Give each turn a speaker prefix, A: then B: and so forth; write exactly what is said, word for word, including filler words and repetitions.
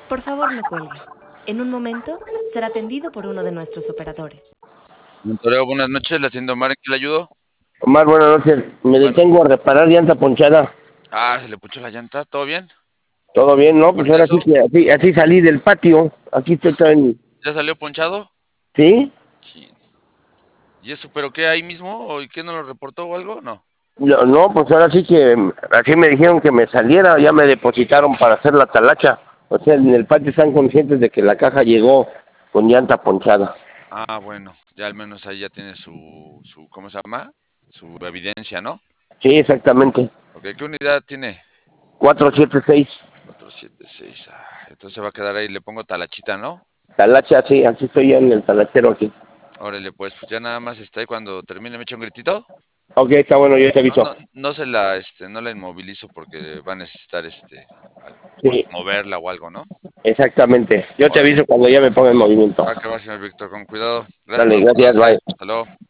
A: Por favor, no cuelgue. En un momento será atendido por uno de nuestros operadores.
B: Montoreo, buenas noches, la haciendo Omar, ¿en qué le ayudo?
C: Omar, buenas noches. Me
B: Bueno,
C: detengo a reparar llanta ponchada.
B: ah, se le puchó la llanta, ¿todo bien?
C: ¿Todo bien, no? Pues
B: Aparte de
C: ahora sí
B: eso,
C: que así, así salí del patio. Aquí estoy también.
B: ¿ya salió ponchado?
C: ¿Sí?
B: Chin. ¿Y eso, pero qué, ahí mismo? ¿O y qué, no lo reportó o algo? No.
C: No, no, pues ahora sí que así me dijeron que me saliera. Ya me depositaron para hacer la talacha. O sea, en el patio están conscientes de que la caja llegó con llanta ponchada.
B: Ah, bueno, ya al menos ahí ya tiene su, su, ¿cómo se llama? Su evidencia, ¿no?
C: Sí, exactamente.
B: Ok, ¿qué unidad tiene?
C: Cuatro siete seis.
B: Cuatro siete seis. Ah, entonces va a quedar ahí, le pongo talachita, ¿no?
C: Talacha, sí, aquí estoy ya en el talachero aquí.
B: Órale, pues, pues ya nada más está ahí cuando termine, me echa un gritito.
C: Ok, está bueno, yo te
B: No,
C: aviso.
B: no, no se la, este, no la inmovilizo porque va a necesitar, este, al-
C: Sí,
B: moverla o algo, ¿no?
C: exactamente. Yo te
B: Órale.
C: aviso cuando ya me ponga en movimiento.
B: Va que va, señor Víctor, con cuidado. Gracias por
C: Dale, gracias,
B: reportarse.
C: bye.
B: Hasta luego.